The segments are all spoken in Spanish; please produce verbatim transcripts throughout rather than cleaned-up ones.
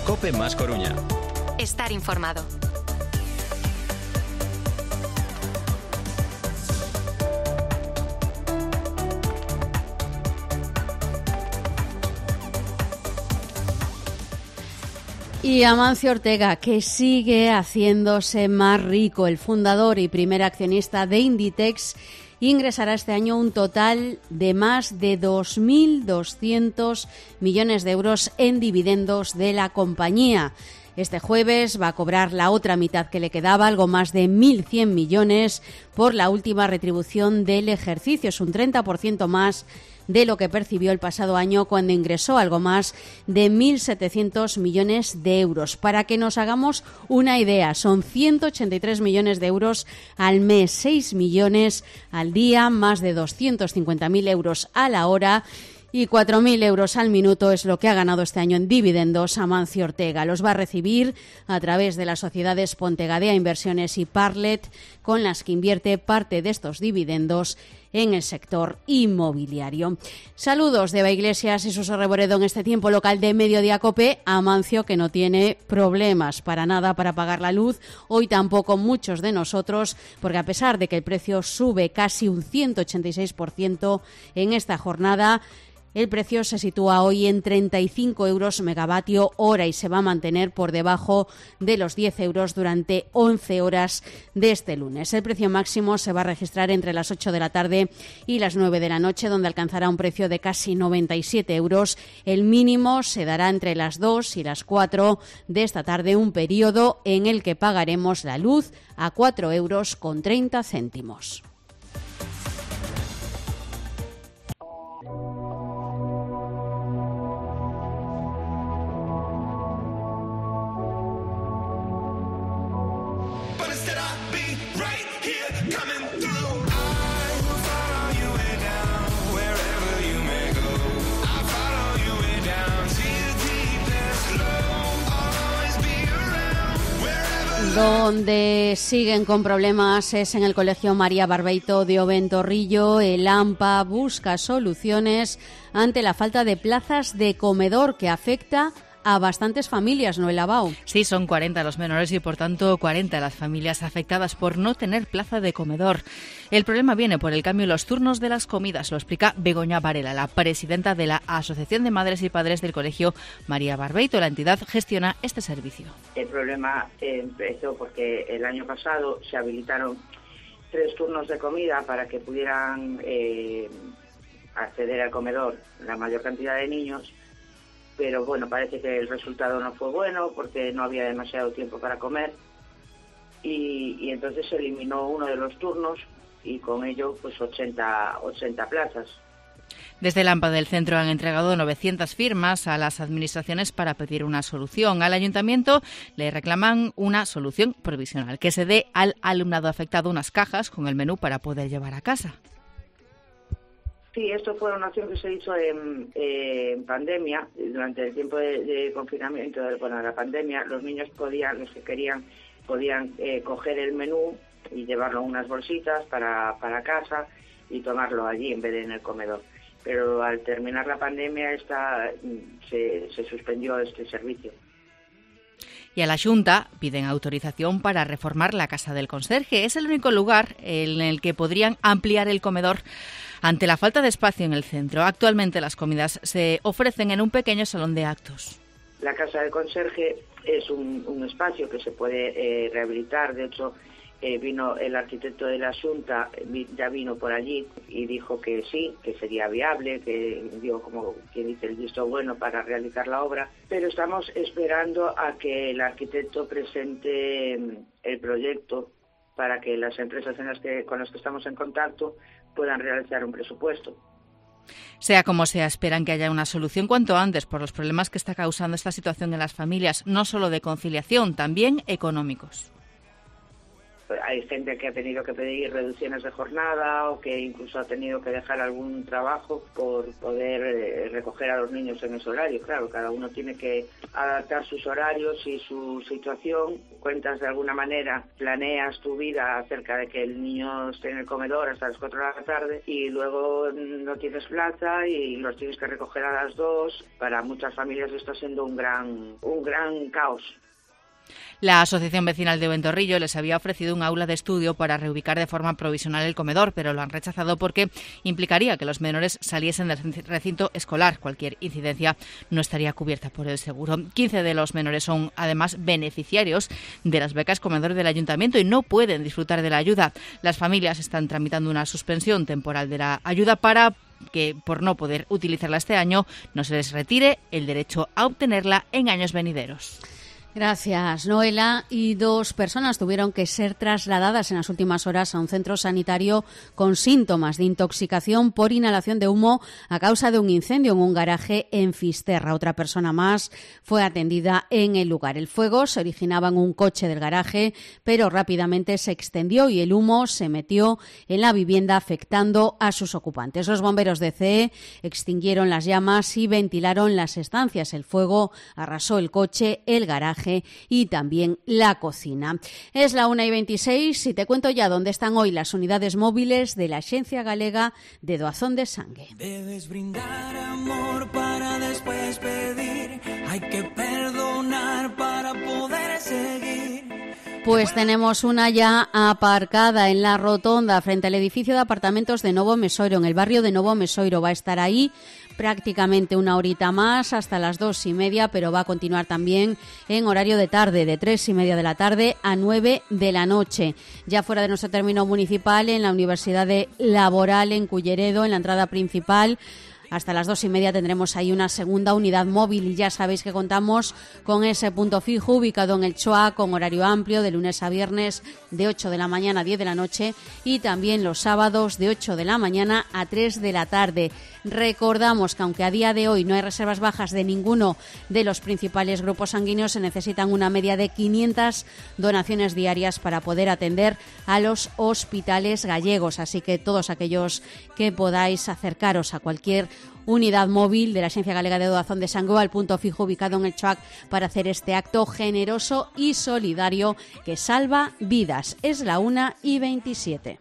COPE más Coruña. Estar informado. Y Amancio Ortega, que sigue haciéndose más rico. El fundador y primer accionista de Inditex ingresará este año un total de más de dos mil doscientos millones de euros en dividendos de la compañía. Este jueves va a cobrar la otra mitad que le quedaba, algo más de mil cien millones, por la última retribución del ejercicio. Es un treinta por ciento más de lo que percibió el pasado año, cuando ingresó algo más de mil setecientos millones de euros. Para que nos hagamos una idea, son ciento ochenta y tres millones de euros al mes, seis millones al día, más de doscientos cincuenta mil euros a la hora y cuatro mil euros al minuto es lo que ha ganado este año en dividendos Amancio Ortega. Los va a recibir a través de las sociedades Pontegadea Inversiones y Parlet, con las que invierte parte de estos dividendos en el sector inmobiliario. Saludos de Eva Iglesias y Suso Reboredo en este tiempo local de Mediodía Cope. Amancio, que no tiene problemas para nada para pagar la luz, hoy tampoco muchos de nosotros, porque a pesar de que el precio sube casi un ciento ochenta y seis por ciento en esta jornada, el precio se sitúa hoy en treinta y cinco euros megavatio hora y se va a mantener por debajo de los diez euros durante once horas de este lunes. El precio máximo se va a registrar entre las ocho de la tarde y las nueve de la noche, donde alcanzará un precio de casi noventa y siete euros. El mínimo se dará entre las dos y las cuatro de esta tarde, un periodo en el que pagaremos la luz a cuatro euros con treinta céntimos. Donde siguen con problemas es en el Colegio María Barbeito de Oventorrillo. El AMPA busca soluciones ante la falta de plazas de comedor que afecta a bastantes familias, ¿no, Abao? Sí, son cuarenta los menores y, por tanto, cuarenta las familias afectadas por no tener plaza de comedor. El problema viene por el cambio en los turnos de las comidas, lo explica Begoña Varela, la presidenta de la Asociación de Madres y Padres del Colegio María Barbeito. La entidad gestiona este servicio. El problema empezó porque el año pasado se habilitaron tres turnos de comida para que pudieran eh, acceder al comedor la mayor cantidad de niños. Pero bueno, parece que el resultado no fue bueno porque no había demasiado tiempo para comer y, y entonces se eliminó uno de los turnos y con ello pues ochenta, ochenta plazas. Desde el AMPA del centro han entregado novecientas firmas a las administraciones para pedir una solución. Al ayuntamiento le reclaman una solución provisional, que se dé al alumnado afectado unas cajas con el menú para poder llevar a casa. Sí, esto fue una acción que se hizo en, eh, en pandemia, durante el tiempo de, de confinamiento, de, bueno, de la pandemia. Los niños podían, los que querían, podían eh, coger el menú y llevarlo en unas bolsitas para, para casa y tomarlo allí en vez de en el comedor. Pero al terminar la pandemia esta, se, se suspendió este servicio. Y a la Xunta piden autorización para reformar la Casa del Conserje. Es el único lugar en el que podrían ampliar el comedor ante la falta de espacio en el centro. Actualmente las comidas se ofrecen en un pequeño salón de actos. La Casa del Conserje es un, un espacio que se puede eh, rehabilitar. De hecho, eh, vino el arquitecto de la Xunta, ya vino por allí y dijo que sí, que sería viable, que dio como quien dice el visto bueno para realizar la obra. Pero estamos esperando a que el arquitecto presente el proyecto para que las empresas en las que, con las que estamos en contacto puedan realizar un presupuesto. Sea como sea, esperan que haya una solución cuanto antes por los problemas que está causando esta situación en las familias, no solo de conciliación, también económicos. hay gente que ha tenido que pedir reducciones de jornada o que incluso ha tenido que dejar algún trabajo por poder eh, recoger a los niños en ese horario. Claro, cada uno tiene que adaptar sus horarios y su situación. Cuentas de alguna manera, planeas tu vida acerca de que el niño esté en el comedor hasta las cuatro de la tarde y luego no tienes plaza y los tienes que recoger a las dos. Para muchas familias esto está siendo un gran, un gran caos. La Asociación Vecinal de Ventorrillo les había ofrecido un aula de estudio para reubicar de forma provisional el comedor, pero lo han rechazado porque implicaría que los menores saliesen del recinto escolar. Cualquier incidencia no estaría cubierta por el seguro. quince de los menores son, además, beneficiarios de las becas comedor del Ayuntamiento y no pueden disfrutar de la ayuda. Las familias están tramitando una suspensión temporal de la ayuda para que, por no poder utilizarla este año, no se les retire el derecho a obtenerla en años venideros. Gracias, Noela. Y dos personas tuvieron que ser trasladadas en las últimas horas a un centro sanitario con síntomas de intoxicación por inhalación de humo a causa de un incendio en un garaje en Fisterra. Otra persona más fue atendida en el lugar. El fuego se originaba en un coche del garaje, pero rápidamente se extendió y el humo se metió en la vivienda, afectando a sus ocupantes. Los bomberos de C E extinguieron las llamas y ventilaron las estancias. El fuego arrasó el coche, el garaje y también la cocina. Es la una y veintiséis y te cuento ya dónde están hoy las unidades móviles de la Axencia Galega de Doazón de Sangue. Debes brindar amor para después pedir, hay que perdonar para poder seguir. Pues tenemos una ya aparcada en la rotonda frente al edificio de apartamentos de Novo Mesoiro, en el barrio de Novo Mesoiro. Va a estar ahí prácticamente una horita más, hasta las dos y media, pero va a continuar también en horario de tarde, de tres y media de la tarde a nueve de la noche. Ya fuera de nuestro término municipal, en la Universidad de Laboral, en Culleredo, en la entrada principal, hasta las dos y media tendremos ahí una segunda unidad móvil y ya sabéis que contamos con ese punto fijo ubicado en el Choa, con horario amplio de lunes a viernes de ocho de la mañana a diez de la noche y también los sábados de ocho de la mañana a tres de la tarde. Recordamos que aunque a día de hoy no hay reservas bajas de ninguno de los principales grupos sanguíneos, se necesitan una media de quinientas donaciones diarias para poder atender a los hospitales gallegos. Así que todos aquellos que podáis acercaros a cualquier unidad móvil de la Axencia Galega de Doazón de Sangue, al punto fijo ubicado en el Choac, para hacer este acto generoso y solidario que salva vidas. Es la una y veintisiete.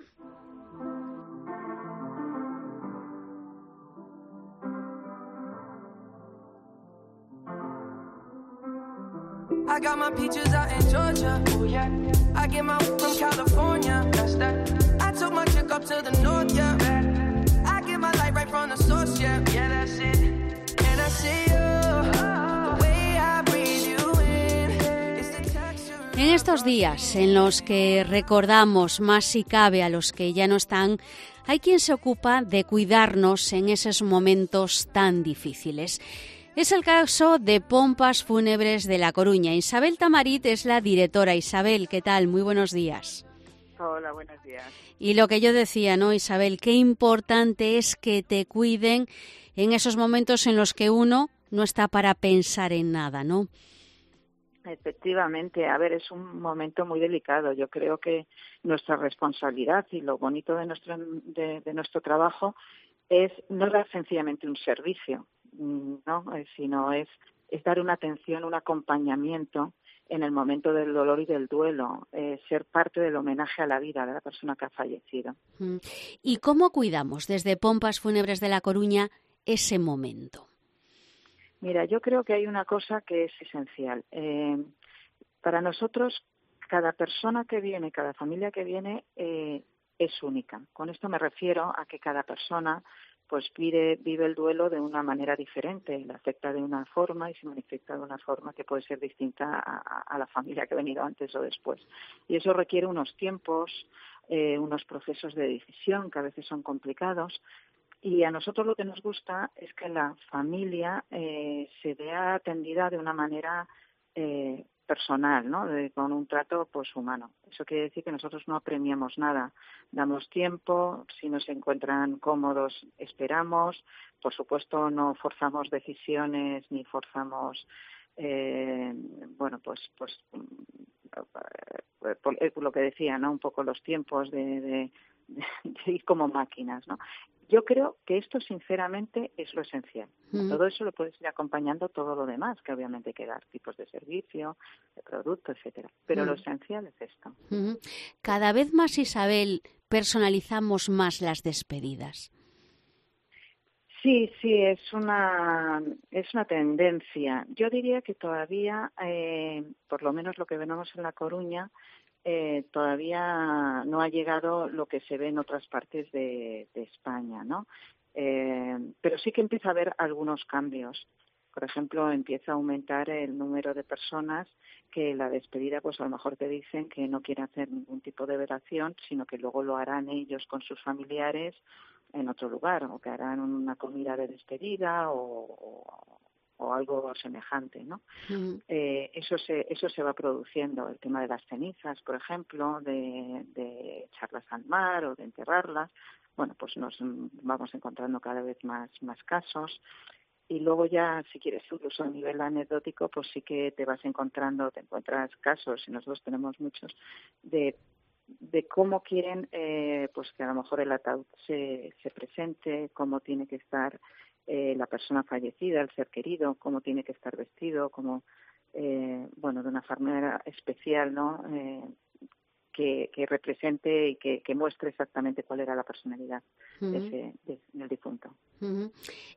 I got my peaches out in Georgia. Oh yeah. I get my from California. That's that. I took my chick up to the north, yeah. I get my light right from the source, yeah. Yeah, that's it. And I see you. The way I breathe you in. It's the texture. En estos días en los que recordamos más si cabe a los que ya no están, hay quien se ocupa de cuidarnos en esos momentos tan difíciles. Es el caso de Pompas Fúnebres de La Coruña. Isabel Tamarit es la directora. Isabel, ¿qué tal? Muy buenos días. Hola, buenos días. Y lo que yo decía, ¿no, Isabel? Qué importante es que te cuiden en esos momentos en los que uno no está para pensar en nada, ¿no? Efectivamente, a ver, es un momento muy delicado. Yo creo que nuestra responsabilidad y lo bonito de nuestro, de, de nuestro trabajo es no dar sencillamente un servicio, no, sino es, es dar una atención, un acompañamiento en el momento del dolor y del duelo, eh, ser parte del homenaje a la vida de la persona que ha fallecido. ¿Y cómo cuidamos desde Pompas Fúnebres de La Coruña ese momento? Mira, yo creo que hay una cosa que es esencial. Eh, para nosotros, cada persona que viene, cada familia que viene, eh, es única. Con esto me refiero a que cada persona pues vive, vive el duelo de una manera diferente, le afecta de una forma y se manifiesta de una forma que puede ser distinta a, a la familia que ha venido antes o después. Y eso requiere unos tiempos, eh, unos procesos de decisión que a veces son complicados. Y a nosotros lo que nos gusta es que la familia eh, se vea atendida de una manera eh, personal, ¿no? De, con un trato pues humano. Eso quiere decir que nosotros no apremiamos nada, damos tiempo, si no se encuentran cómodos esperamos, por supuesto no forzamos decisiones ni forzamos eh, bueno pues pues por, por, por lo que decía, ¿no? Un poco los tiempos de, de, de, de ir como máquinas, ¿no? Yo creo que esto, sinceramente, es lo esencial. Mm. Todo eso lo puedes ir acompañando todo lo demás, que obviamente hay que dar tipos de servicio, de producto, etcétera. Pero mm. lo esencial es esto. Mm. Cada vez más, Isabel, personalizamos más las despedidas. Sí, sí, es una es una tendencia. Yo diría que todavía, eh, por lo menos lo que vemos en La Coruña, eh, todavía no ha llegado lo que se ve en otras partes de, de España, ¿no? Eh, pero sí que empieza a haber algunos cambios. Por ejemplo, empieza a aumentar el número de personas que la despedida, pues a lo mejor te dicen que no quieren hacer ningún tipo de velación, sino que luego lo harán ellos con sus familiares en otro lugar, o que harán una comida de despedida o, o, o algo semejante, ¿no? Uh-huh. Eh, eso se eso se va produciendo. El tema de las cenizas, por ejemplo, de, de echarlas al mar o de enterrarlas. Bueno, pues nos vamos encontrando cada vez más más casos. Y luego ya, si quieres, incluso a nivel anecdótico, pues sí que te vas encontrando, te encuentras casos, y nosotros tenemos muchos, de de cómo quieren eh, pues que a lo mejor el ataúd se, se presente, cómo tiene que estar eh, la persona fallecida, el ser querido, cómo tiene que estar vestido, como eh, bueno, de una manera especial, ¿no? Eh, que, que represente y que, que muestre exactamente cuál era la personalidad uh-huh. de ese, de, del difunto. Uh-huh.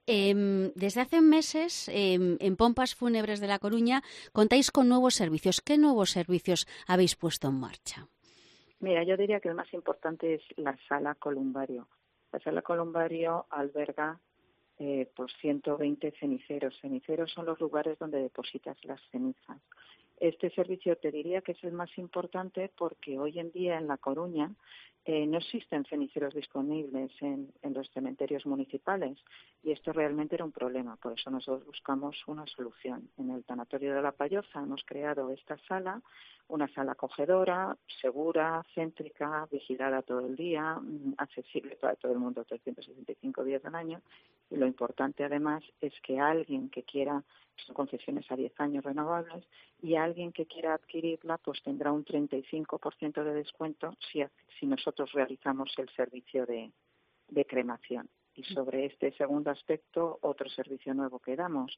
Eh, desde hace meses, eh, en Pompas Fúnebres de La Coruña, contáis con nuevos servicios. ¿Qué nuevos servicios habéis puesto en marcha? Mira, yo diría que el más importante es la sala columbario. La sala columbario alberga eh, por ciento veinte ceniceros. Ceniceros son los lugares donde depositas las cenizas. Este servicio te diría que es el más importante porque hoy en día en La Coruña eh, no existen ceniceros disponibles en, en los cementerios municipales y esto realmente era un problema. Por eso nosotros buscamos una solución. En el Tanatorio de La Payoza hemos creado esta sala, una sala acogedora, segura, céntrica, vigilada todo el día, accesible para todo el mundo trescientos sesenta y cinco días al año. Y lo importante además es que alguien que quiera, son concesiones a diez años renovables, y alguien que quiera adquirirla pues tendrá un treinta y cinco por ciento de descuento si, si nosotros realizamos el servicio de, de cremación. Y sobre este segundo aspecto, otro servicio nuevo que damos.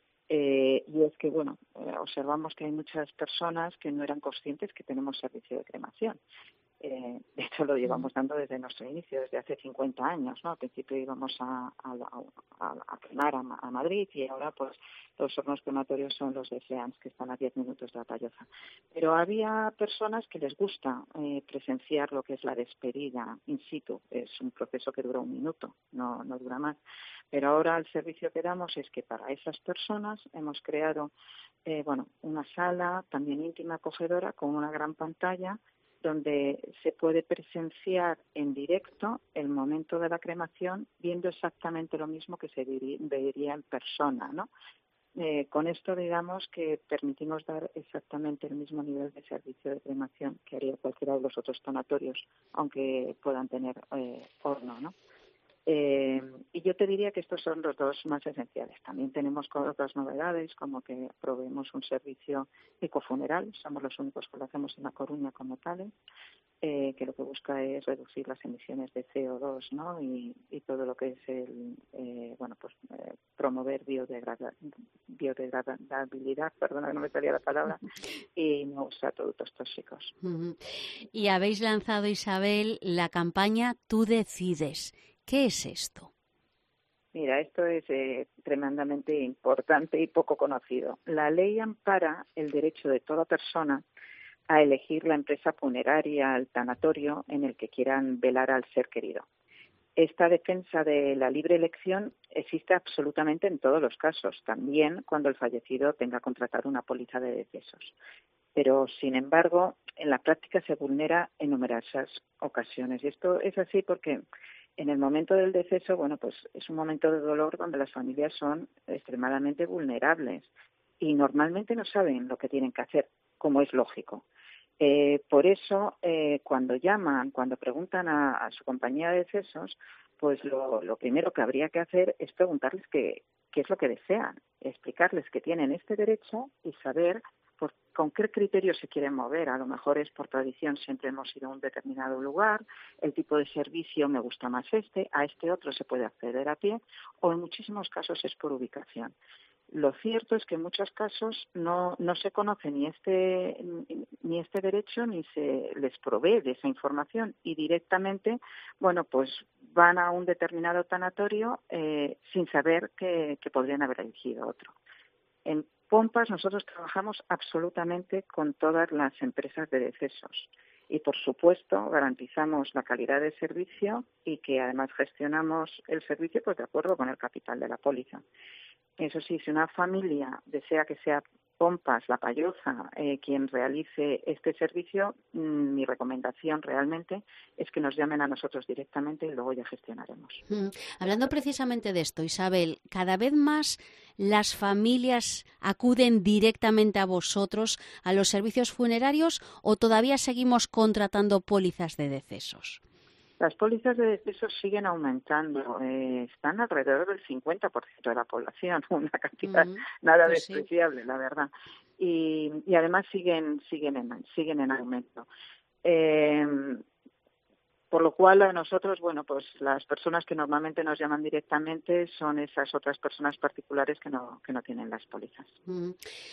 Eh, y es que, bueno, eh, observamos que hay muchas personas que no eran conscientes que tenemos servicio de cremación. Eh, de hecho, lo llevamos dando desde nuestro inicio, desde hace cincuenta años, ¿no? Al principio íbamos a, a, a, a cremar a, a Madrid y ahora, pues, los hornos crematorios son los de Fleans, que están a diez minutos de La Payoza. Pero había personas que les gusta eh, presenciar lo que es la despedida in situ. Es un proceso que dura un minuto, no, no dura más. Pero ahora el servicio que damos es que para esas personas hemos creado, eh, bueno, una sala también íntima, acogedora, con una gran pantalla, donde se puede presenciar en directo el momento de la cremación, viendo exactamente lo mismo que se vería en persona, ¿no? Eh, con esto, digamos, que permitimos dar exactamente el mismo nivel de servicio de cremación que haría cualquiera de los otros tanatorios, aunque puedan tener eh, horno, ¿no? Eh, y yo te diría que estos son los dos más esenciales. También tenemos otras novedades, como que proveemos un servicio ecofuneral. Somos los únicos que lo hacemos en La Coruña como tales, eh, que lo que busca es reducir las emisiones de C O dos, ¿no? Y, y todo lo que es el, eh, bueno, pues eh, promover biodegrada, biodegradabilidad, perdona que no me salía la palabra, y no usar productos tóxicos. Uh-huh. Y habéis lanzado, Isabel, la campaña Tú decides. ¿Qué es esto? Mira, esto es eh, tremendamente importante y poco conocido. La ley ampara el derecho de toda persona a elegir la empresa funeraria, el tanatorio en el que quieran velar al ser querido. Esta defensa de la libre elección existe absolutamente en todos los casos, también cuando el fallecido tenga contratado una póliza de decesos. Pero, sin embargo, en la práctica se vulnera en numerosas ocasiones. Y esto es así porque en el momento del deceso, bueno, pues es un momento de dolor donde las familias son extremadamente vulnerables y normalmente no saben lo que tienen que hacer, como es lógico. Eh, por eso, eh, cuando llaman, cuando preguntan a, a su compañía de decesos, pues lo, lo primero que habría que hacer es preguntarles qué, qué es lo que desean, explicarles que tienen este derecho y saber por con qué criterio se quieren mover. A lo mejor es por tradición, siempre hemos ido a un determinado lugar, el tipo de servicio me gusta más este, a este otro se puede acceder a pie, o en muchísimos casos es por ubicación. Lo cierto es que en muchos casos no, no se conoce ni este, ni este derecho ni se les provee de esa información y directamente, bueno, pues van a un determinado tanatorio eh, sin saber que, que podrían haber elegido otro. En Pompas nosotros trabajamos absolutamente con todas las empresas de decesos y, por supuesto, garantizamos la calidad de servicio y que además gestionamos el servicio pues de acuerdo con el capital de la póliza. Eso sí, si una familia desea que sea Pompas, La Payoza, eh, quien realice este servicio, mmm, mi recomendación realmente es que nos llamen a nosotros directamente y luego ya gestionaremos. Mm. Hablando precisamente de esto, Isabel, ¿cada vez más las familias acuden directamente a vosotros, a los servicios funerarios, o todavía seguimos contratando pólizas de decesos? Las pólizas de decesos siguen aumentando, eh, están alrededor del cincuenta por ciento de la población, una cantidad mm, nada pues despreciable, sí. La verdad. Y, y además siguen siguen en, siguen en aumento. Eh, por lo cual a nosotros, bueno, pues las personas que normalmente nos llaman directamente son esas otras personas particulares que no, que no tienen las pólizas. Mm.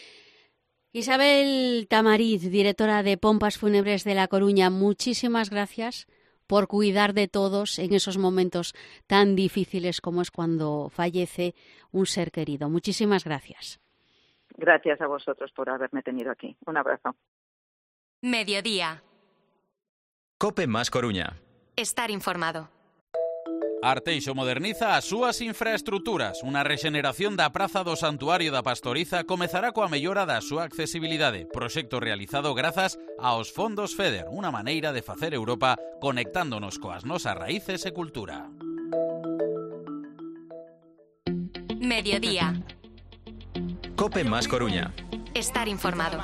Isabel Tamariz, directora de Pompas Fúnebres de La Coruña, muchísimas gracias por cuidar de todos en esos momentos tan difíciles como es cuando fallece un ser querido. Muchísimas gracias. Gracias a vosotros por haberme tenido aquí. Un abrazo. Mediodía. COPE más Coruña. Estar informado. Arteixo moderniza as súas infraestructuras. Unha rexeneración da Praza do Santuario da Pastoriza comezará coa mellora da súa accesibilidade. Proxecto realizado grazas aos fondos FEDER, unha maneira de facer Europa conectándonos coas nosas raíces e cultura. Mediodía. COPE más Coruña. Estar informado.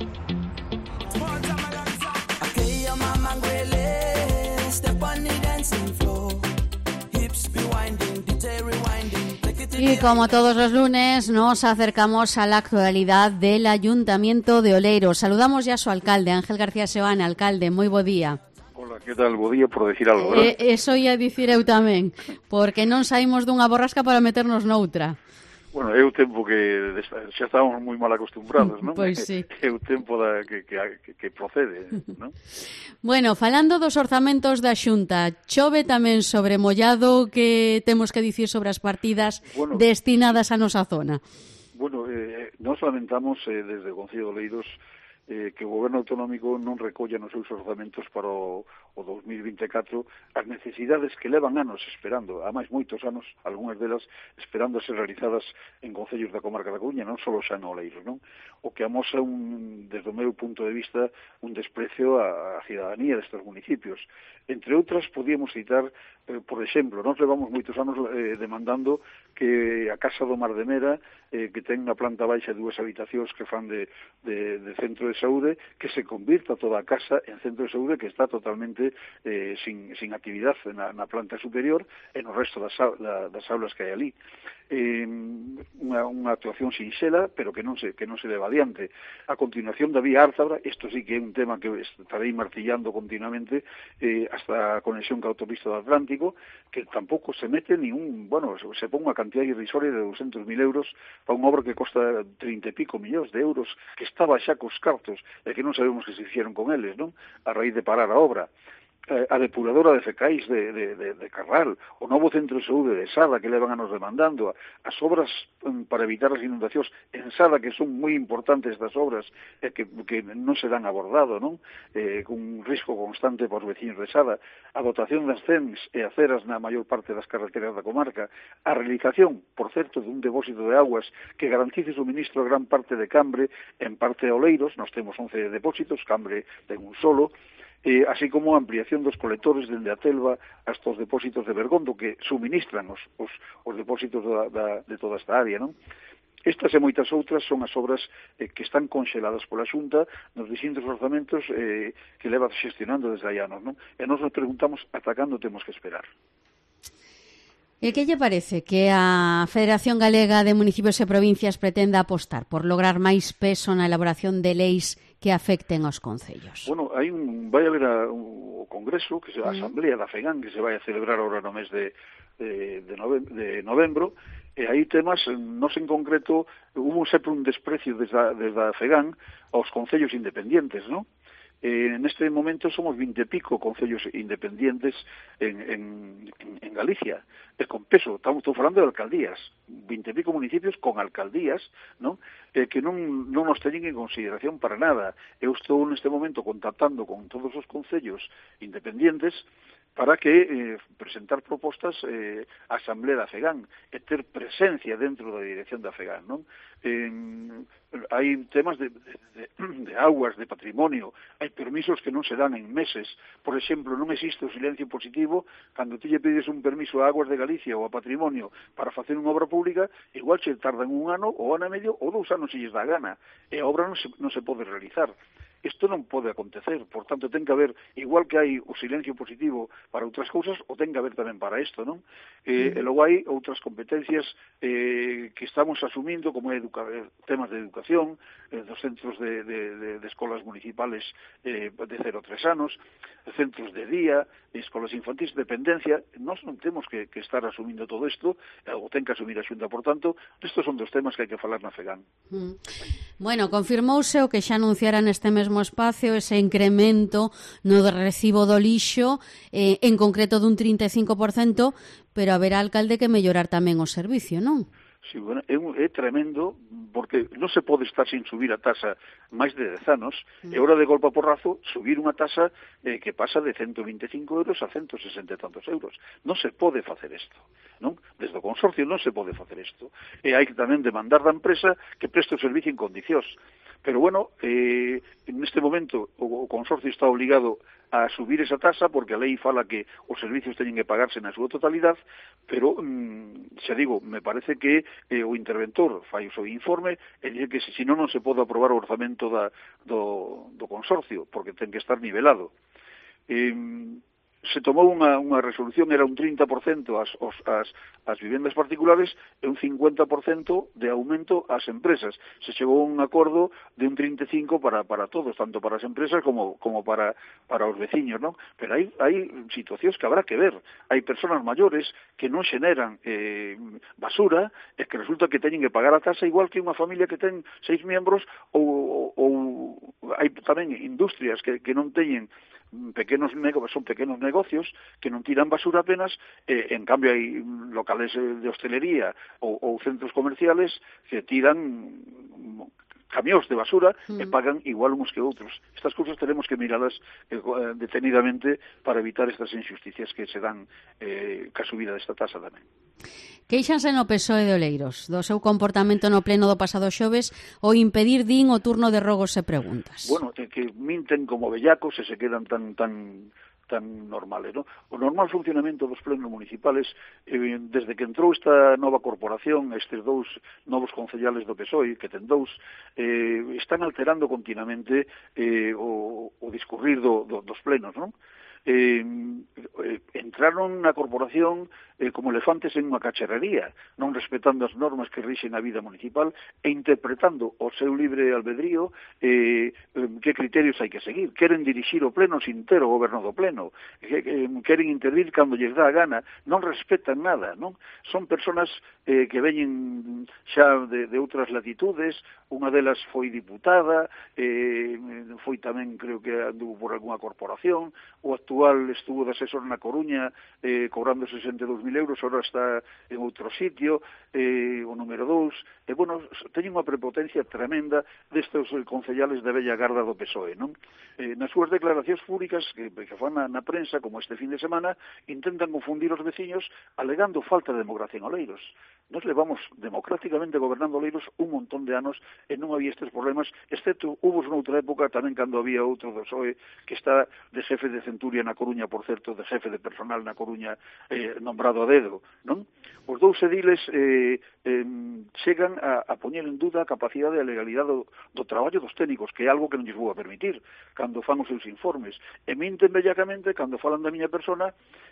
Y como todos los lunes nos acercamos a la actualidad del Ayuntamiento de Oleiros. Saludamos ya a su alcalde, Ángel García Seoane. Alcalde, moi bo día. Hola, que tal? Bo día por decir algo, eh, Eso ia dicir eu tamén, porque non saímos dunha borrasca para meternos noutra. Bueno, é o tempo que xa estábamos moi mal acostumbrados, non? Pois sí. É o tempo da, que, que, que procede, non? Bueno, falando dos orzamentos da Xunta, chove tamén sobre mollado, que temos que dicir sobre as partidas bueno, destinadas a nosa zona? Bueno, eh, nos lamentamos eh, desde o Concello de Oleiros eh, que o Goberno Autonómico non recolla nos seus orzamentos para o, o dos mil vinte e catro as necesidades que levan anos esperando, a máis moitos anos, algunhas delas esperando a ser realizadas en concellos da comarca da Coruña, non só xa en Oleiros, non? O que amosa, un, desde o meu punto de vista, un desprecio á, á cidadanía destes municipios. Entre outras, podíamos citar, eh, por exemplo, nós levamos moitos anos eh, demandando que a Casa do Mar de Mera, eh, que ten na planta baixa dúas habitacións que fan de, de, de centro de saúde, que se convirta toda a casa en centro de saúde que está totalmente eh, sin, sin actividade na, na planta superior e no resto das, da, das aulas que hai ali. Eh, unha, unha actuación sinxela, pero que non se que non se leva adiante. A continuación da vía Ártabra, isto sí que é un tema que estarei martillando continuamente, eh, hasta a conexión ca autopista do Atlántico, que tampouco se mete ni un, bueno, se pon unha cantidad irrisoria de doscientos mil euros para unha obra que costa trinta e pico millóns de euros, que estaba xa cos cartos, e que non sabemos que se hicieron con eles, non? A raíz de parar a obra. A depuradora de fecais de, de, de, de Carral, o novo centro de saúde de Sada que levan a nos demandando, as obras um, para evitar as inundacións en Sada, que son moi importantes estas obras eh, que, que non se dan abordado, non? Eh, con un risco constante para os veciños de Sada, a dotación das C E Ns e aceras na maior parte das carreteras da comarca, a realización, por certo, dun depósito de aguas que garantice suministro a gran parte de Cambre, en parte a Oleiros, nós temos once depósitos, Cambre ten un solo, Eh, así como a ampliación dos colectores dende a Telva hasta os depósitos de Bergondo que suministran os, os, os depósitos da, da, de toda esta área, non? Estas e moitas outras son as obras eh, que están conxeladas pola Xunta nos distintos orzamentos eh, que leva gestionando desde hai anos, non? E nos nos preguntamos ata cando temos que esperar. E que lle parece que a Federación Galega de Municipios e Provincias pretenda apostar por lograr máis peso na elaboración de leis que afecten aos concellos? Bueno, hai un, vai haber a, un, o Congreso, que se a Asamblea da FEGAN, que se vai a celebrar ahora no mes de, de, de, nove, de novembro, e hai temas, non en concreto, hubo sempre un desprecio desde a, desde a FEGAN aos concellos independientes, non? Eh, en este momento somos vinte e pico concellos independientes en, en, en Galicia, e con peso, estamos falando de alcaldías, vinte e pico municipios con alcaldías, non? Eh, que non, non nos teñen en consideración para nada. Eu estou neste momento contactando con todos os concellos independientes para que eh, presentar propostas eh, a Asamblea da FEGAN e ter presencia dentro da dirección da FEGAN, non? Eh, hai temas de, de, de aguas, de patrimonio, hai permisos que non se dan en meses. Por exemplo, non existe o silencio positivo cando ti lle pides un permiso a Aguas de Galicia ou a Patrimonio para facer unha obra pública, igual se tardan un ano ou ano e medio ou dous anos se lles dá gana, e a obra non se, non se pode realizar. Isto non pode acontecer, por tanto, ten que haber, igual que hai o silencio positivo para outras cousas, o ten que haber tamén para isto, non? Eh, e logo hai outras competencias eh, que estamos asumindo, como educa temas de educación, eh, dos centros de, de, de, de escolas municipales eh, de cero a tres anos, centros de día, escolas infantis, dependencia. Nós non temos que, que estar asumindo todo isto, eh, o ten que asumir a Xunta, por tanto, estos son dos temas que hai que falar na FEGAN. Mm. Bueno, confirmouse o que xa anunciara neste mesmo espacio ese incremento no de recibo do lixo, eh, en concreto dun trinta e cinco por cento, pero haberá alcalde que mellorar tamén o servicio, non? Sí, bueno, é, un, é tremendo, porque non se pode estar sin subir a tasa máis de dez anos, mm. e hora de golpe a porrazo subir unha tasa eh, que pasa de ciento vinte e cinco euros a ciento sesenta e tantos euros. Non se pode facer isto, non? Desde o consorcio non se pode facer isto. E hai que tamén demandar da empresa que preste o servicio en condicións. Pero, bueno, eh, en este momento o, o consorcio está obligado a subir esa tasa porque a lei fala que os servicios teñen que pagarse na súa totalidade, pero, mm, xa digo, me parece que eh, o interventor fai o seu informe e dice que se, se non, non se pode aprobar o orzamento da, do, do consorcio, porque ten que estar nivelado. Eh, se tomou unha, unha resolución, era un trinta por cento as, os, as, as vivendas particulares e un cincuenta por cento de aumento ás empresas. Se chegou a un acordo de un trinta e cinco por cento para, para todos, tanto para as empresas como, como para, para os veciños, non? Pero hai, hai situacións que habrá que ver. Hai persoas maiores que non xeneran eh, basura e que resulta que teñen que pagar a tasa igual que unha familia que ten seis membros ou, ou, ou hai tamén industrias que, que non teñen pequenos negocios, son pequenos negocios que non tiran basura apenas, eh, en cambio hai locales de hostelería ou, ou centros comerciales que tiran camións de basura mm. e pagan igual uns que outros. Estas cousas tenemos que miralas eh, detenidamente para evitar estas injusticias que se dan eh, ca subida desta tasa tamén. Queixanse no P S O E de Oleiros do seu comportamento no pleno do pasado xoves o impedir, din, o turno de rogos e preguntas. Bueno, que, que minten como bellacos e se quedan tan tan tan normales, ¿no? O normal funcionamento dos plenos municipales, eh, desde que entrou esta nova corporación, estes dous novos concellales do P S O E, que ten dous, eh, están alterando continuamente eh, o, o discurrir do, do, dos plenos, non? Eh, eh, entraron na corporación eh, como elefantes en unha cacharrería, non respetando as normas que rixen a vida municipal e interpretando o seu libre albedrío eh, eh, que criterios hai que seguir. Queren dirixir o pleno sin ter o goberno do pleno, que, eh, queren intervir cando lles dá a gana, non respetan nada, non? Son personas eh, que veñen xa de, de outras latitudes, unha delas foi diputada, eh, foi tamén, creo que anduvo por algunha corporación, o actual estuvo de asesor na Coruña eh, cobrando sesenta e dous mil euros, ahora está en outro sitio, eh, o número dous, e, bueno, teñen unha prepotencia tremenda destes concellales de bella garda do P S O E, non? Eh, nas súas declaracións públicas que, que fan na, na prensa, como este fin de semana, intentan confundir os veciños alegando falta de democracia en Oleiros. Nos levamos democráticamente gobernando Oleiros un montón de anos e non había estes problemas, excepto hubo noutra época tamén cando había outro do P S O E que está de jefe de Centuria na Coruña, por certo, de jefe de personal na Coruña, eh, nombrado a dedo, non? Os dous ediles eh, eh, chegan a, a poñer en duda a capacidade e a legalidade do, do traballo dos técnicos, que é algo que non lles vou a permitir cando fan os seus informes, e minten bellacamente cando falan da miña persona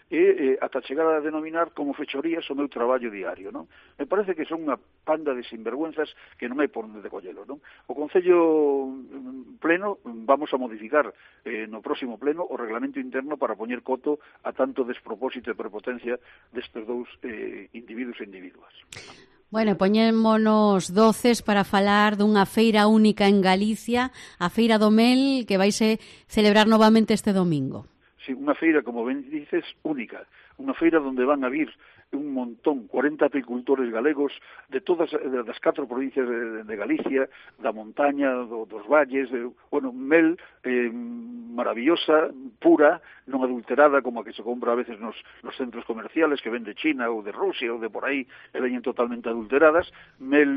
e eh, ata chegar a denominar como fechorías o meu traballo diario, non? Me parece que son unha panda de sinvergüenzas que non hai por onde collelo, non? O Concello Pleno vamos a modificar eh, no próximo pleno o reglamento interno para poñer coto a tanto despropósito e prepotencia destes dous eh, individuos e individuas. Bueno, poñémonos doces para falar dunha feira única en Galicia, a Feira do Mel, que vaise celebrar novamente este domingo. Sí, unha feira, como ben dices, única. Unha feira onde van a vir un montón, cuarenta apicultores galegos de todas das catro provincias de, de Galicia, da montaña, do, dos valles, de, bueno, mel eh, maravillosa, pura, non adulterada como a que se compra a veces nos, nos centros comerciales que ven de China ou de Rusia ou de por aí, e veñen totalmente adulteradas, mel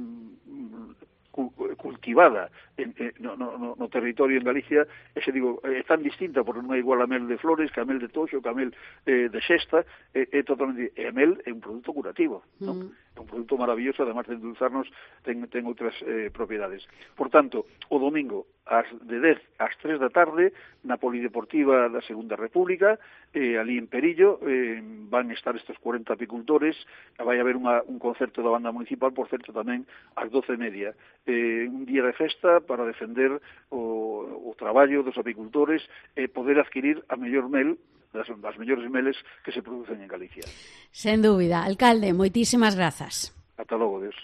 mm, cultivada en, en, no, no, no territorio en Galicia, ese digo, é tan distinta porque non é igual a mel de flores que a mel de toxo, que a mel eh, de xesta, é, é totalmente, e a mel é un produto curativo, non? Mm. É un produto maravilloso, además de endulzarnos, ten, ten outras eh, propiedades. Por tanto, o domingo, ás de dez ás tres da tarde, na Polideportiva da Segunda República, eh, ali en Perillo, eh, van estar estes cuarenta apicultores, vai haber unha, un concerto da banda municipal, por certo, tamén ás doce e media. Eh, un día de festa para defender o, o traballo dos apicultores e eh, poder adquirir a mellor mel, das, das mellores meles que se producen en Galicia. Sen dúbida. Alcalde, moitísimas grazas. Ata logo, Dios.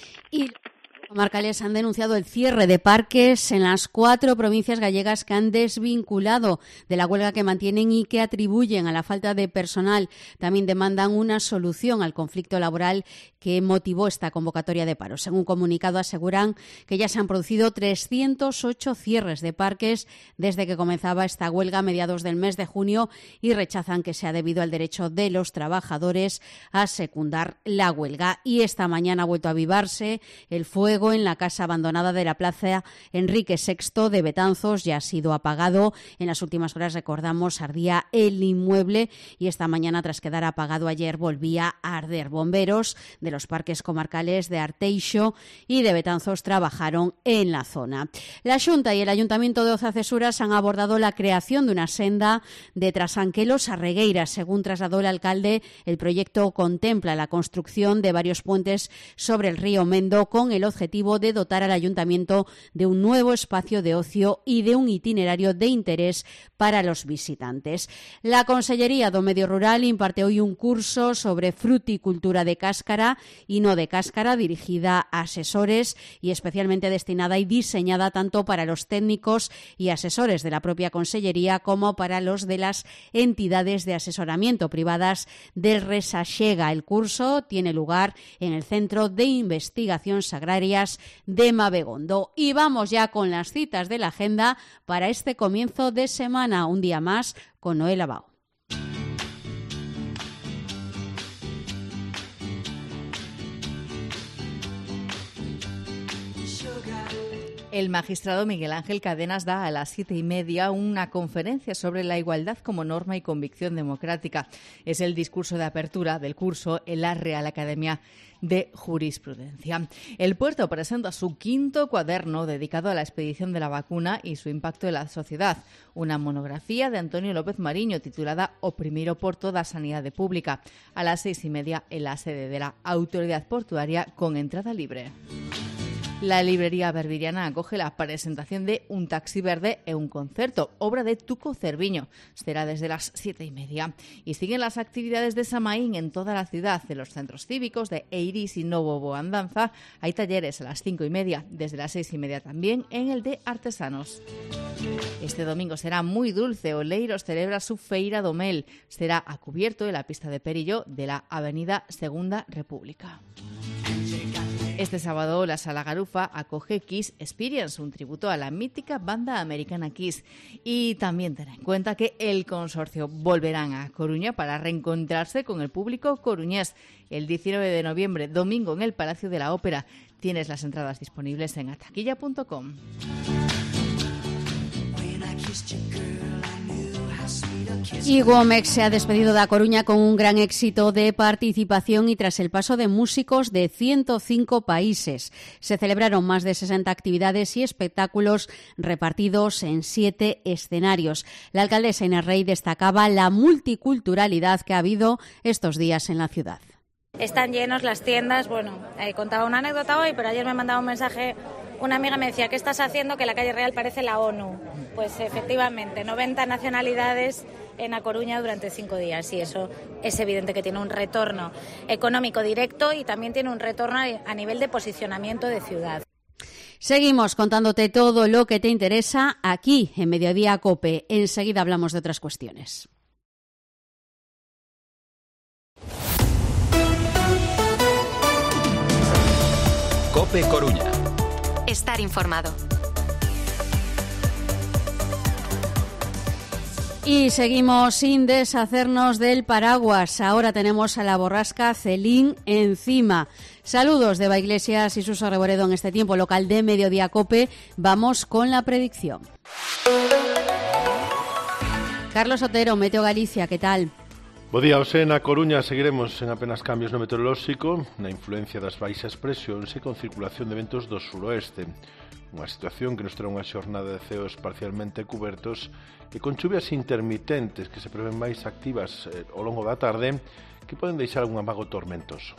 Y comarcales han denunciado el cierre de parques en las cuatro provincias gallegas que han desvinculado de la huelga que mantienen y que atribuyen a la falta de personal. También demandan una solución al conflicto laboral que motivó esta convocatoria de paro. Según un comunicado, aseguran que ya se han producido trescientos ocho cierres de parques desde que comenzaba esta huelga a mediados del mes de junio y rechazan que sea debido al derecho de los trabajadores a secundar la huelga. Y esta mañana ha vuelto a avivarse el fuego en la casa abandonada de la Plaza Enrique sexto de Betanzos. Ya ha sido apagado. En las últimas horas, recordamos, ardía el inmueble y esta mañana, tras quedar apagado ayer, volvía a arder. Bomberos de los parques comarcales de Arteixo y de Betanzos trabajaron en la zona. La Xunta y el Ayuntamiento de Oza-Cesuras han abordado la creación de una senda de Trasanquelos a Regueiras. Según trasladó el alcalde, el proyecto contempla la construcción de varios puentes sobre el río Mendo con el objetivo de dotar al Ayuntamiento de un nuevo espacio de ocio y de un itinerario de interés para los visitantes. La Consellería do Medio Rural imparte hoy un curso sobre fruticultura de cáscara y no de cáscara, dirigida a asesores y especialmente destinada y diseñada tanto para los técnicos y asesores de la propia Consellería como para los de las entidades de asesoramiento privadas del Resaxega. El curso tiene lugar en el Centro de Investigaciones Agrarias de Mabegondo. Y vamos ya con las citas de la agenda para este comienzo de semana. Un día más con Noel Abao. El magistrado Miguel Ángel Cadenas da a las siete y media una conferencia sobre la igualdad como norma y convicción democrática. Es el discurso de apertura del curso en la Real Academia de Jurisprudencia. El Puerto presenta su quinto cuaderno dedicado a la expedición de la vacuna y su impacto en la sociedad. Una monografía de Antonio López Mariño titulada O primeiro porto da sanidade pública. A las seis y media en la sede de la Autoridad Portuaria con entrada libre. La librería Berbiriana acoge la presentación de Un taxi verde e un concerto, obra de Tuco Cerviño. Será desde las siete y media. Y siguen las actividades de Samaín en toda la ciudad, de los centros cívicos de Eiris y Novo Boandanza. Hay talleres a las cinco y media, desde las seis y media también en el de Artesanos. Este domingo será muy dulce. Oleiros celebra su Feira do Mel. Será a cubierto en la pista de Perillo de la Avenida Segunda República. Este sábado la Sala Garufa acoge Kiss Experience, un tributo a la mítica banda americana Kiss. Y también ten en cuenta que el consorcio volverán a Coruña para reencontrarse con el público coruñés el diecinueve de noviembre, domingo, en el Palacio de la Ópera. Tienes las entradas disponibles en ataquilla punto com. Y Gomex se ha despedido de A Coruña con un gran éxito de participación y tras el paso de músicos de ciento cinco países. Se celebraron más de sesenta actividades y espectáculos repartidos en siete escenarios. La alcaldesa Inés Rey destacaba la multiculturalidad que ha habido estos días en la ciudad. Están llenos las tiendas. Bueno, eh, contaba una anécdota hoy, pero ayer me mandaba un mensaje. Una amiga me decía, ¿qué estás haciendo? Que la calle Real parece la ONU. Pues efectivamente, noventa nacionalidades en A Coruña durante cinco días y eso es evidente que tiene un retorno económico directo y también tiene un retorno a nivel de posicionamiento de ciudad. Seguimos contándote todo lo que te interesa aquí en Mediodía COPE. Enseguida hablamos de otras cuestiones. COPE Coruña. Estar informado. Y seguimos sin deshacernos del paraguas. Ahora tenemos a la borrasca Celín encima. Saludos de Eva Iglesias y Suso Reboredo en este tiempo local de Mediodía COPE. Vamos con la predicción. Carlos Otero, Meteo Galicia, ¿qué tal? Bo día, hoxe na Coruña seguiremos en apenas cambios no meteorolóxico, na influencia das baixas presións e con circulación de ventos do suroeste. Unha situación que nos terá unha xornada de ceos parcialmente cubertos e con chuvias intermitentes que se prevén máis activas eh, ao longo da tarde que poden deixar algún amago tormentoso.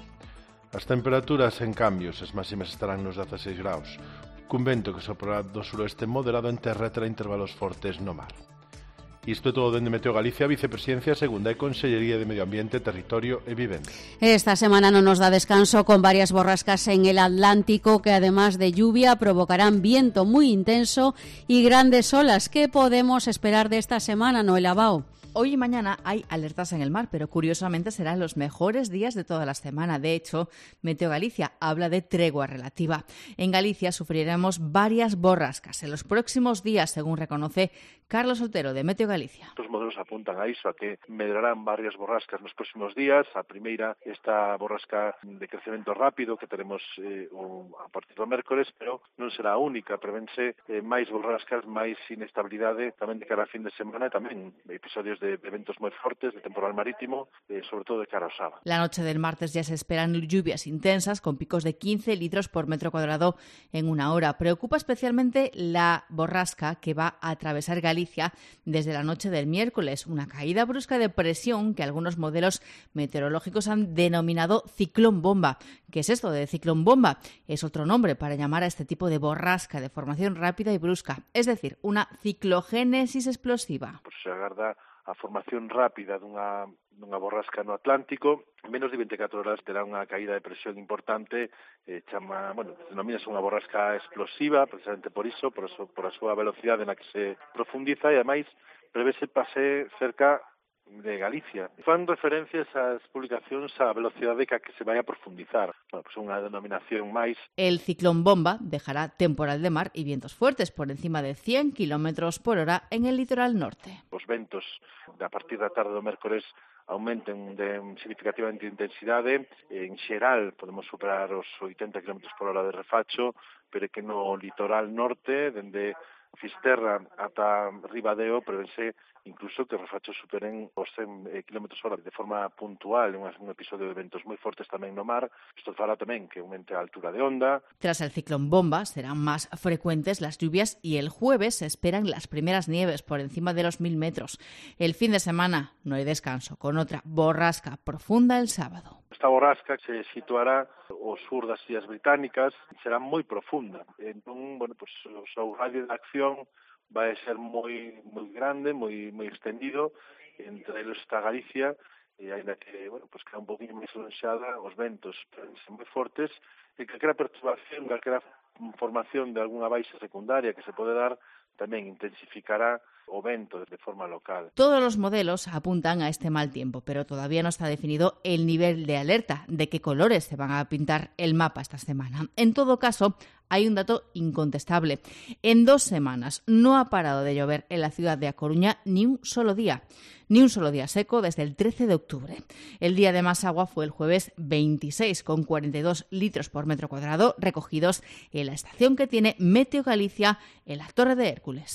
As temperaturas, en cambios, as máximas estarán nos dezaseis graus, cun vento que soprará do suroeste moderado en terra e terá intervalos fortes no mar. Isto é todo dende Meteo Galicia, Vicepresidencia Segunda e Consellería de Medio Ambiente, Territorio e Vivenda. Esta semana no nos da descanso con varias borrascas en el Atlántico que además de lluvia provocarán viento muy intenso y grandes olas. ¿Qué podemos esperar de esta semana, Noel Abao? Hoy y mañana hay alertas en el mar, pero curiosamente serán los mejores días de toda la semana. De hecho, Meteo Galicia habla de tregua relativa. En Galicia sufriremos varias borrascas en los próximos días, según reconoce Carlos Otero, de Meteo Galicia. Os modelos apuntan a iso, a que medrarán varias borrascas nos próximos días. A primeira, esta borrasca de crecemento rápido que teremos eh, a partir do mércores, pero non será a única. Prevense eh, máis borrascas, máis inestabilidade tamén de cara a fin de semana e tamén episodios de eventos moi fortes, de temporal marítimo, eh, sobre todo de cara ao sábado. La noche del martes ya se esperan lluvias intensas con picos de quince litros por metro cuadrado en una hora. Preocupa especialmente la borrasca que va a atravesar Galicia desde la noche del miércoles, una caída brusca de presión que algunos modelos meteorológicos han denominado ciclón bomba. ¿Qué es esto de ciclón bomba? Es otro nombre para llamar a este tipo de borrasca de formación rápida y brusca, es decir, una ciclogénesis explosiva. Pues se agarda a formación rápida dunha, dunha borrasca no Atlántico. En menos de veinticuatro horas terá unha caída de presión importante, eh, chama, bueno, denomínase unha borrasca explosiva, precisamente por iso, por, eso, por a súa velocidade na que se profundiza e, ademais, prevese pase cerca de Galicia. Fan referencias ás publicacións á velocidade ca que se vai a profundizar. Bueno, pues unha denominación máis. El ciclón bomba dejará temporal de mar y vientos fuertes por encima de cien kilómetros por hora en el litoral norte. Os ventos a partir da tarde do mércores aumenten de significativamente intensidade. En xeral podemos superar os oitenta kilómetros por hora de refacho, pero que no litoral norte, dende Fisterra ata Ribadeo, prevense incluso que os refachos superen os cen kilómetros hora de forma puntual, en un episodio de ventos moi fortes tamén no mar. Isto fará tamén que aumente a altura de onda. Tras el ciclón bomba serán más frecuentes las lluvias y el jueves se esperan las primeras nieves por encima de los mil metros. El fin de semana no hay descanso, con otra borrasca profunda el sábado. Esta borrasca se situará ao sur das Illas Británicas, será moi profunda. Entón, bueno, pues, o seu radio de acción vai ser moi moi grande, moi moi extendido, entre eles está Galicia, e ainda que, bueno, pues queda un poquinho máis lonxada, os ventos son moi fortes, e calquera perturbación, calquera formación de algunha baixa secundaria que se pode dar, tamén intensificará o vento de forma local. Todos los modelos apuntan a este mal tiempo, pero todavía no está definido el nivel de alerta, de qué colores se van a pintar el mapa esta semana. En todo caso, hay un dato incontestable. En dos semanas no ha parado de llover en la ciudad de A Coruña ni un solo día. Ni un solo día seco desde el trece de octubre. El día de más agua fue el jueves veintiséis, con cuarenta y dos litros por metro cuadrado recogidos en la estación que tiene Meteo Galicia en la Torre de Hércules.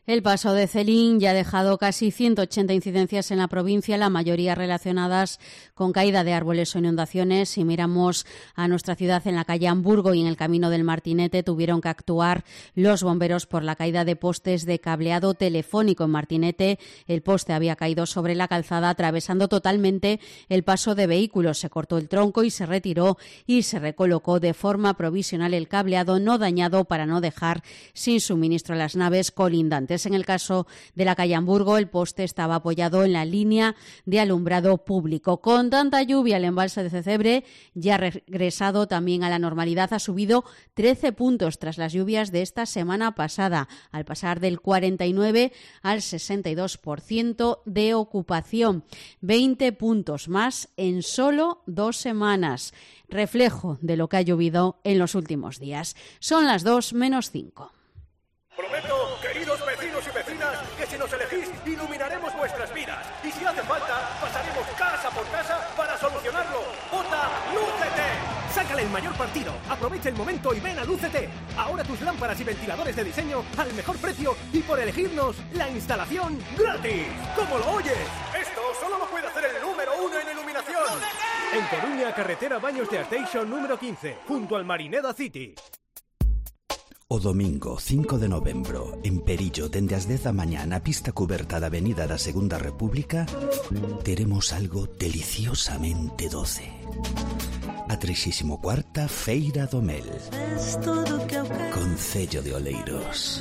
El paso de Celín ya ha dejado casi ciento ochenta incidencias en la provincia, la mayoría relacionadas con caída de árboles o inundaciones. Si miramos a nuestra ciudad, en la calle Hamburgo y en el camino del Martinete, tuvieron que actuar los bomberos por la caída de postes de cableado telefónico. En Martinete, el poste había caído sobre la calzada, atravesando totalmente el paso de vehículos. Se cortó el tronco y se retiró y se recolocó de forma provisional el cableado no dañado para no dejar sin suministro a las naves colindantes. En el caso de la calle Hamburgo, el poste estaba apoyado en la línea de alumbrado público. Con tanta lluvia, el embalse de Cecebre ya ha regresado también a la normalidad. Ha subido trece puntos tras las lluvias de esta semana pasada, al pasar del cuarenta y nueve al sesenta y dos por ciento de ocupación. veinte puntos más en solo dos semanas. Reflejo de lo que ha llovido en los últimos días. Son las dos menos cinco. Prometo, queridos vecinos y vecinas, que si nos elegís, iluminaremos vuestras vidas. Y si hace falta, pasaremos casa por casa para solucionarlo. ¡Vota Lúcete! Sácale el mayor partido, aprovecha el momento y ven a Lúcete. Ahora tus lámparas y ventiladores de diseño al mejor precio y por elegirnos, la instalación gratis. ¿Cómo lo oyes? Esto solo lo puede hacer el número uno en iluminación. ¡Lúcete! En Coruña, carretera Baños de Arteixo número quince, junto al Marineda City. O domingo cinco de novembro, en Perillo, dende as dez da mañá na pista cuberta da Avenida da Segunda República, teremos algo deliciosamente doce. A trixésimo cuarta Feira do Mel, Concello de Oleiros.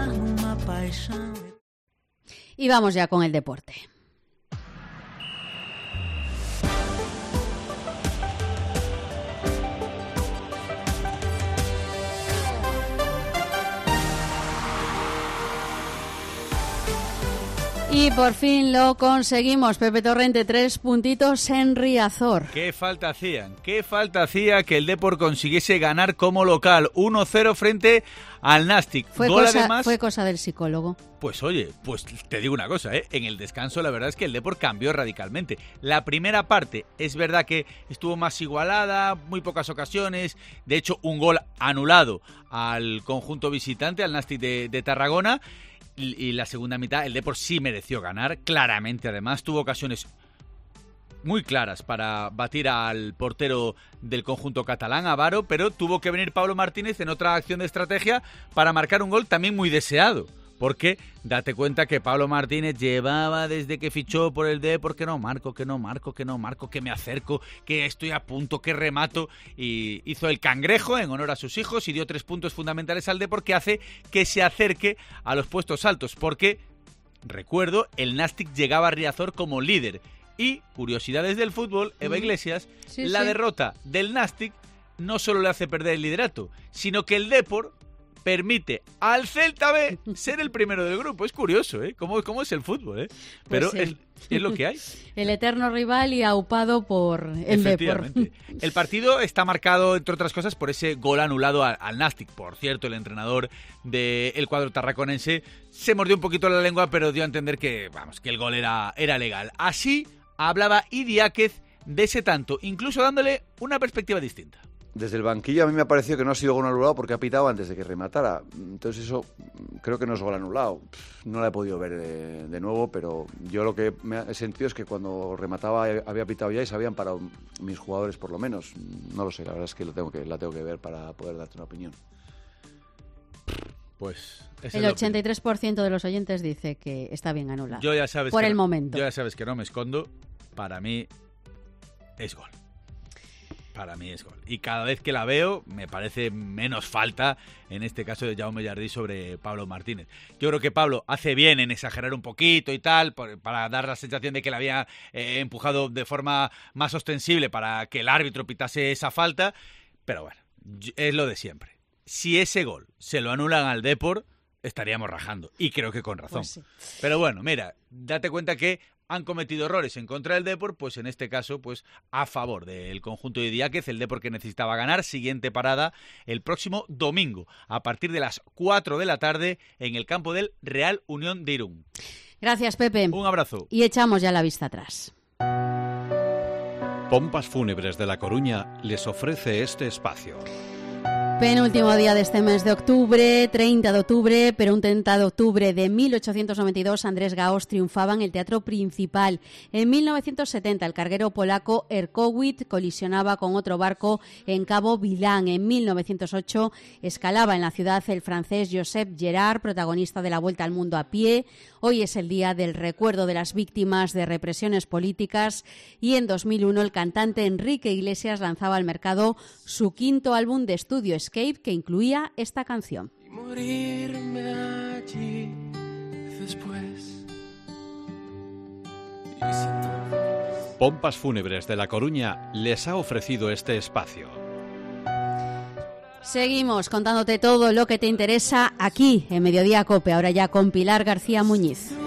Y vamos ya con el deporte. Y por fin lo conseguimos, Pepe Torrente, tres puntitos en Riazor. ¿Qué falta hacían? ¿Qué falta hacía que el Depor consiguiese ganar como local? uno cero frente al Nastic. Fue, Gol cosa, además, fue cosa del psicólogo. Pues oye, pues te digo una cosa, ¿eh? En el descanso la verdad es que el Depor cambió radicalmente. La primera parte es verdad que estuvo más igualada, muy pocas ocasiones, de hecho un gol anulado al conjunto visitante, al Nastic de, de Tarragona. Y la segunda mitad, el Depor sí mereció ganar, claramente además, tuvo ocasiones muy claras para batir al portero del conjunto catalán, Avaro, pero tuvo que venir Pablo Martínez en otra acción de estrategia para marcar un gol también muy deseado. Porque date cuenta que Pablo Martínez llevaba desde que fichó por el Depor que no marco, que no marco, que no marco, que me acerco, que estoy a punto, que remato. Y hizo el cangrejo en honor a sus hijos y dio tres puntos fundamentales al Depor que hace que se acerque a los puestos altos. Porque, recuerdo, el Nastic llegaba a Riazor como líder. Y, curiosidades del fútbol, Eva Iglesias, sí, la sí. derrota del Nastic no solo le hace perder el liderato, sino que el Depor permite al Celta B ser el primero del grupo. Es curioso, ¿eh? ¿Cómo, cómo es el fútbol, eh? Pero pues sí. es, es lo que hay. El eterno rival y aupado por el Depor. El partido está marcado, entre otras cosas, por ese gol anulado al, al Nastic. Por cierto, el entrenador del cuadro tarraconense se mordió un poquito la lengua, pero dio a entender que, vamos, que el gol era, era legal. Así hablaba Idiáquez de ese tanto, incluso dándole una perspectiva distinta. Desde el banquillo a mí me ha parecido que no ha sido gol anulado porque ha pitado antes de que rematara. Entonces eso creo que no es gol anulado. No la he podido ver de, de nuevo, pero yo lo que me he sentido es que cuando remataba había pitado ya y se habían parado mis jugadores por lo menos. No lo sé, la verdad es que, lo tengo que la tengo que ver para poder darte una opinión. Pues el ochenta y tres por ciento de los oyentes dice que está bien anulado. Yo ya sabes por que el no, momento. Yo ya sabes que no me escondo. Para mí es gol. Para mí es gol. Y cada vez que la veo me parece menos falta, en este caso de Jaume Jardí sobre Pablo Martínez. Yo creo que Pablo hace bien en exagerar un poquito y tal, por, para dar la sensación de que le había eh, empujado de forma más ostensible para que el árbitro pitase esa falta. Pero bueno, es lo de siempre. Si ese gol se lo anulan al Depor, estaríamos rajando. Y creo que con razón. Pues sí. Pero bueno, mira, date cuenta que han cometido errores en contra del Depor, pues en este caso, pues a favor del conjunto de Idiáquez, el Depor que necesitaba ganar. Siguiente parada el próximo domingo, a partir de las cuatro de la tarde, en el campo del Real Unión de Irún. Gracias, Pepe. Un abrazo. Y echamos ya la vista atrás. Pompas Fúnebres de La Coruña les ofrece este espacio. Penúltimo día de este mes de octubre, treinta de octubre, pero un treinta de octubre de mil ochocientos noventa y dos, Andrés Gaos triunfaba en el Teatro Principal. En mil novecientos setenta, el carguero polaco Erkowit colisionaba con otro barco en Cabo Vilán. En mil novecientos ocho, escalaba en la ciudad el francés Joseph Girard, protagonista de la Vuelta al Mundo a pie. Hoy es el día del recuerdo de las víctimas de represiones políticas y en dos mil uno el cantante Enrique Iglesias lanzaba al mercado su quinto álbum de estudio, Escape, que incluía esta canción. Y morirme allí después. Pompas Fúnebres de La Coruña les ha ofrecido este espacio. Seguimos contándote todo lo que te interesa aquí en Mediodía Cope, ahora ya con Pilar García Muñiz.